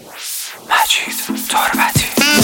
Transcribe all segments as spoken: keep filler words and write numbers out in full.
مجید تربتی.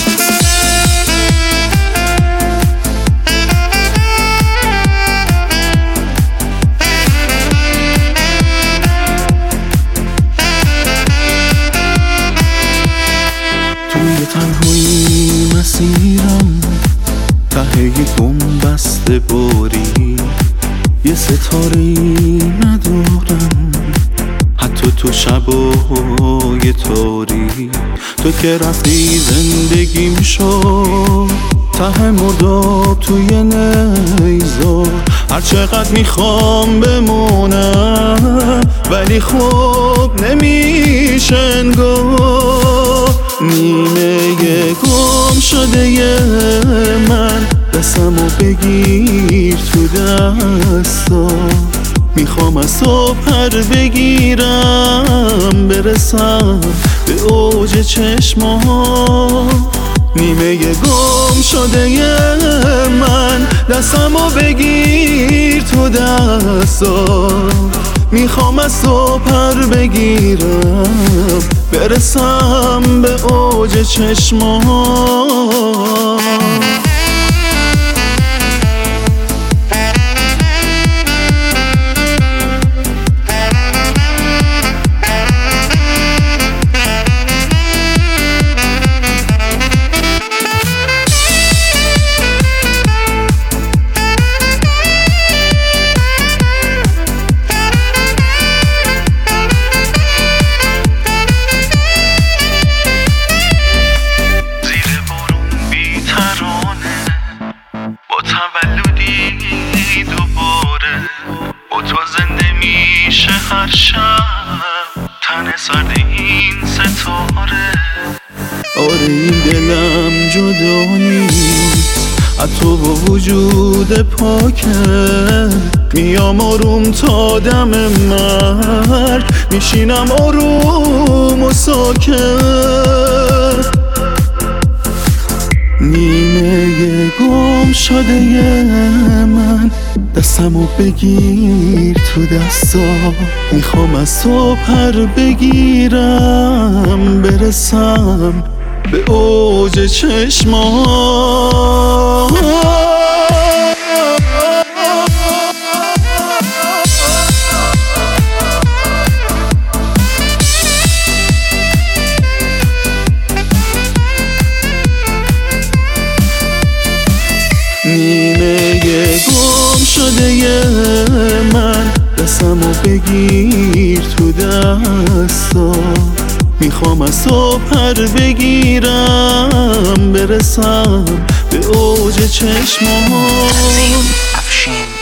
توی تنهایی مسیرم ته یه بن‌بسته باری، یه ستاره‌ای ندارم حتی تو شبای تاری. تو که رفتی زندگیم شد ته مرداب توی نیزار. هر چقدر میخوام بمونم ولی خب نمیشه انگار. نیمه گم شده ی من دستمو بگیر تو دستا. میخوام از تو پر بگیرم برسم به اوج چشمها. نیمه گم شده ی من دستمو بگیر تو دستا. میخوام از تو پر بگیرم برسم به اوج چشمها. هر شب تن سرد این ستاره. آره این دلم جدا نیست از تو و وجود پاکه. میام آروم تا دم مرگ میشینم آروم و ساکت. نیمه گم شده ی من دستمو بگیر تو دستا. میخوام از تو پر بگیرم برسم به اوج چشمها. نیمه گم شده ی من دستمو بگیر تو دستا. میخوام از تو پر بگیرم برسم به اوج چشمها.